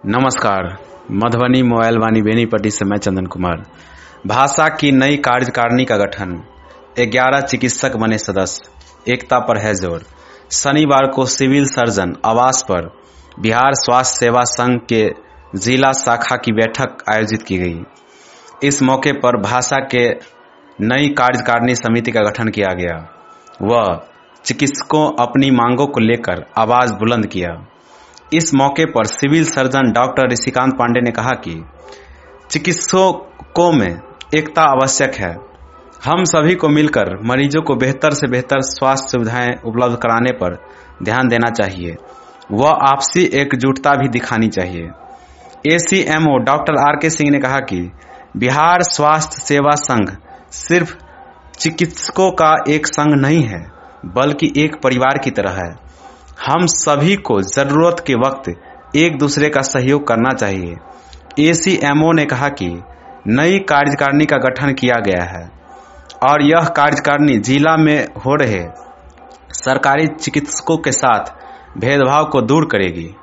नमस्कार। मधुबनी मोबाइल वाणी बेनीपट्टी से मैं चंदन कुमार। भाषा की नई कार्यकारिणी का गठन, 11 चिकित्सक बने सदस्य, एकता पर है जोर। शनिवार को सिविल सर्जन आवास पर बिहार स्वास्थ्य सेवा संघ के जिला शाखा की बैठक आयोजित की गई। इस मौके पर भाषा के नई कार्यकारिणी समिति का गठन किया गया। वह चिकित्सकों अपनी मांगों को लेकर आवाज बुलंद किया। इस मौके पर civil surgeon doctor Rishikant Pandey ने कहा कि चिकित्सकों में एकता आवश्यक है। हम सभी को मिलकर मरीजों को बेहतर से बेहतर स्वास्थ्य सुविधाएं उपलब्ध कराने पर ध्यान देना चाहिए। वह आपसी एकजुटता भी दिखानी चाहिए। ACMO doctor R K. सिंह ने कहा कि बिहार स्वास्थ्य सेवा संघ सिर्फ चिकित्सकों का एक संघ नहीं है, बल्कि एक परिवार की तरह है। हम सभी को जरूरत के वक्त एक दूसरे का सहयोग करना चाहिए। एसीएमओ ने कहा कि नई कार्यकारिणी का गठन किया गया है और यह कार्यकारिणी जिला में हो रहे सरकारी चिकित्सकों के साथ भेदभाव को दूर करेगी।